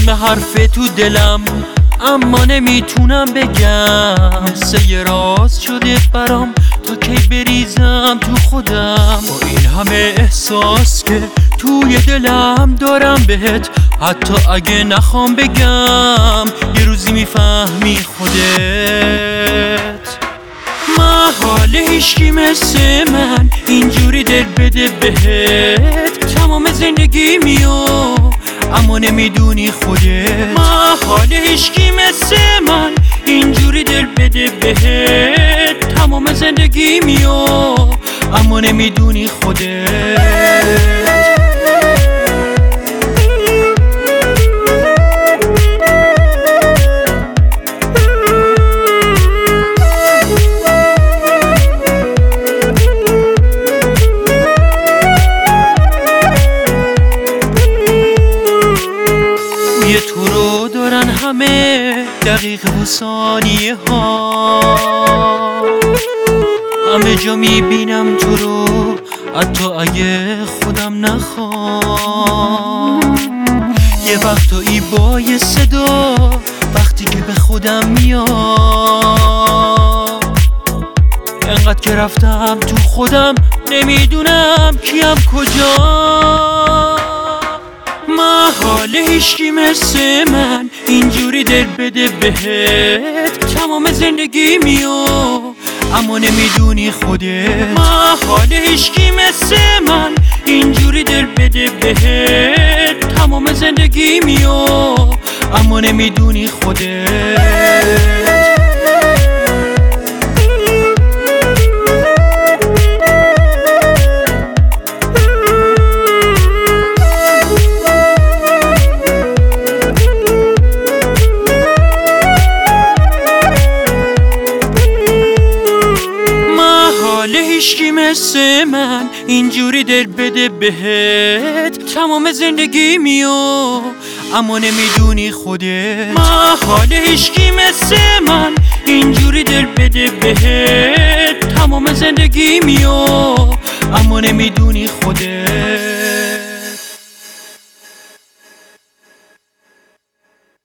همه حرف تو دلم اما نمیتونم بگم، قصه یه راز شده برام تا کی بریزم تو خودم. با این همه احساس که توی دلم دارم بهت، حتی اگه نخوام بگم یه روزی میفهمی خودت. محال هیچکی مثل من اینجوری دل بده بهت، تمام زندگیمیو اما نمیدونی خودت. محال هیچکی مثل من اینجوری دل بده بهت، تمام زندگیمیو اما نمیدونی خودت. یه تو رو دارن همه دقیقه و ثانیه ها، همه جا میبینم تو رو حتی اگه خودم نخوام. یه وقتایی با یه صدا وقتی که به خودم میاد، انقدر که رفتم تو خودم نمیدونم کیم کجا. محال هیچکی مثل من اینجوری دل بده بهت، تمام زندگیمیو اما نمیدونی خودت. محال هیچکی مثل من اینجوری دل بده بهت، تمام زندگیمیو اما نمیدونی خودت. هیچکی مثل من اینجوری دل بده بهت، تمام زندگیمیو اما نمیدونی خودت. محال هیچکی مثل من اینجوری دل بده بهت، تمام زندگیمیو اما نمیدونی خودت.